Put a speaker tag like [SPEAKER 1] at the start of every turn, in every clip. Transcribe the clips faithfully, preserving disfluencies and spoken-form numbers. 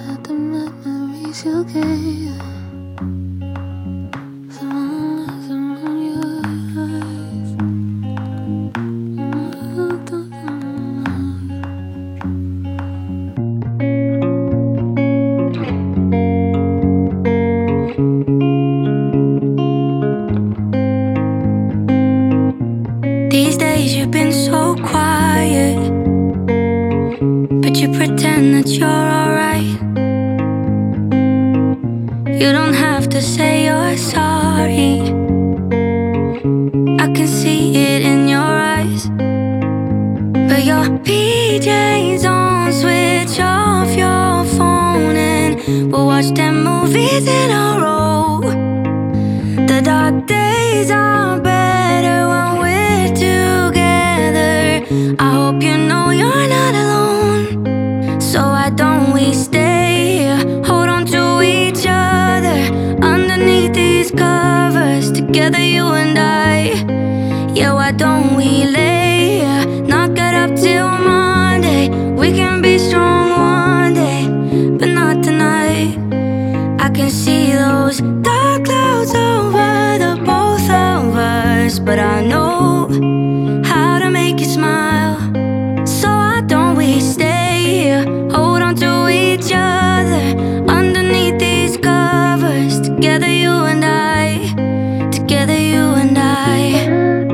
[SPEAKER 1] at the memories you gave. Someone has them in your eyes.
[SPEAKER 2] These days you've been so quiet, but you pretend that you're alright. You don't have to say you're sorry, I can see it in your eyes. But your P Js on, switch off your phone, and we'll watch them movies in a row. The dark days are better when we're together. I hope you know you're not alone. So why don't we stay here, hold on to each other underneath these covers, together you and I. Yeah, why don't we lay here, not get up till Monday? We can be strong one day, but not tonight. I can see those dark clouds over the both of us, but I know how to make you smile. So why don't we stay here, hold on to each other underneath these covers, together you and I, together you and I.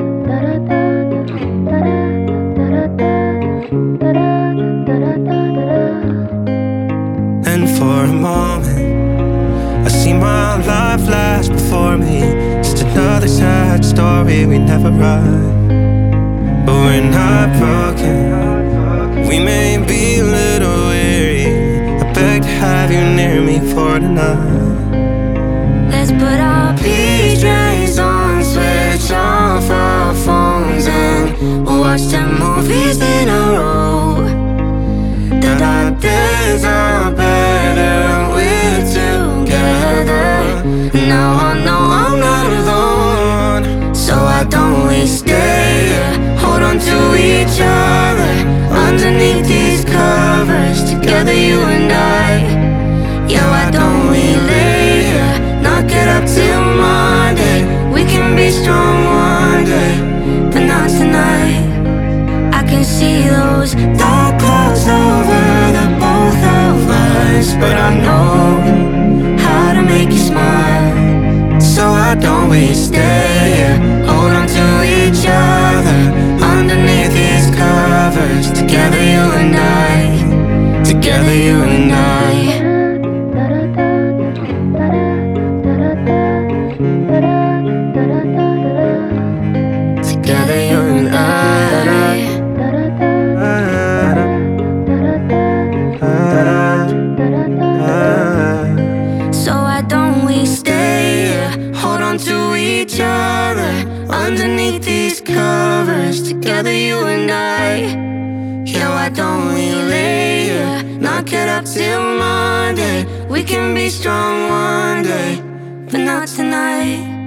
[SPEAKER 3] And for a moment I see my life flash before me, just another sad story we never write. But we're not broken, we may be a little weary. I beg to have you near me for tonight.
[SPEAKER 2] Let's put our P Js on, switch off our phones, and we'll watch them movies in a row. The dark days are better when we're together. Now I know I'm not alone. So why don't we stay here, hold on to each other underneath these covers, together you and I. Yeah, why don't we lay here, not get up till Monday? We can be strong one day, but not tonight. I can see those dark clouds over the both of us, but I know how to make you smile. So why don't we stay here, hold on to each other underneath these covers, together you and I, together you and I. Together you and I. So why don't we stay here, hold on to each other underneath these covers, together you and I. Yeah, why don't we lay here, not get up till Monday? We can be strong one day, but not tonight.